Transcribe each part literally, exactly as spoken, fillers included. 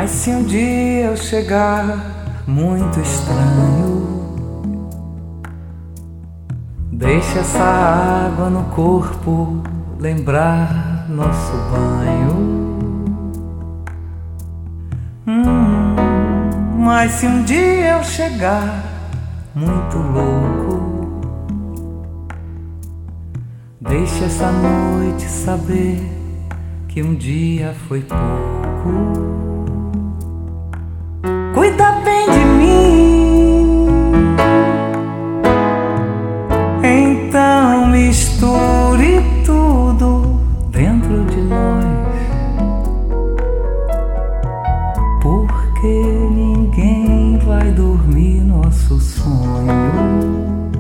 Mas se um dia eu chegar muito estranho, deixa essa água no corpo lembrar nosso banho. Hum, mas se um dia eu chegar muito louco, deixa essa noite saber que um dia foi pouco. Cuida bem de mim, então misture tudo dentro de nós, porque ninguém vai dormir nosso sonho.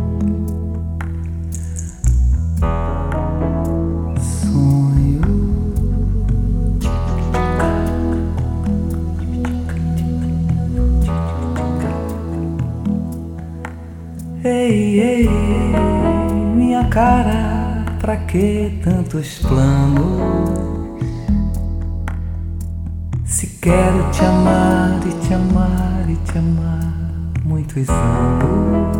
Ei, ei, ei, minha cara, pra que tantos planos? Se quero te amar e te amar e te amar muitos anos.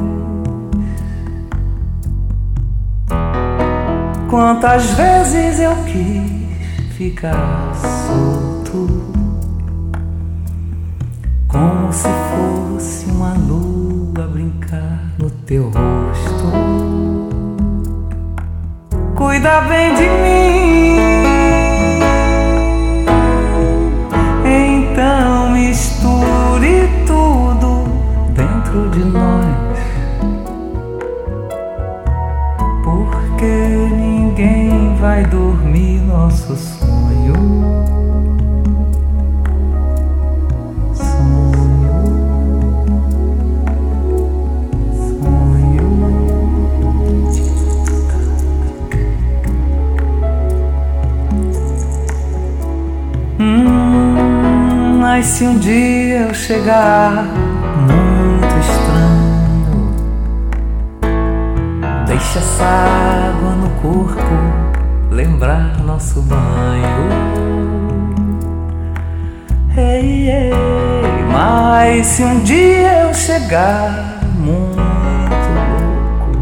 Quantas vezes eu quis ficar solto, como se fosse uma lua brincar no teu rosto. Cuida bem de mim, então misture tudo dentro de nós, porque ninguém vai dormir nosso sonho. Hum, mas se um dia eu chegar muito estranho, deixa essa água no corpo lembrar nosso banho. Ei, ei, mas se um dia eu chegar muito louco,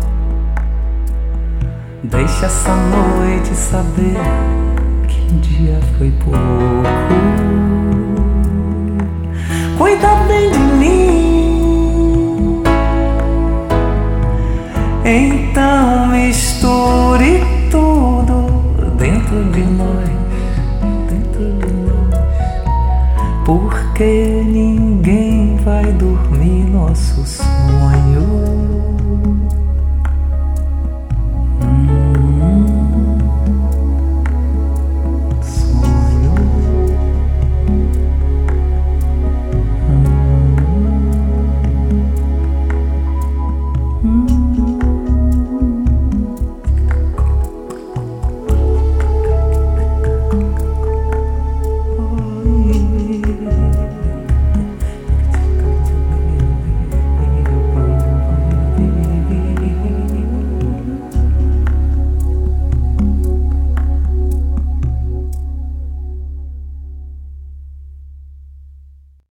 deixa essa noite saber um dia foi pouco. Cuida bem de mim, então misture tudo dentro de nós, dentro de nós, porque ninguém vai dormir nosso sonho.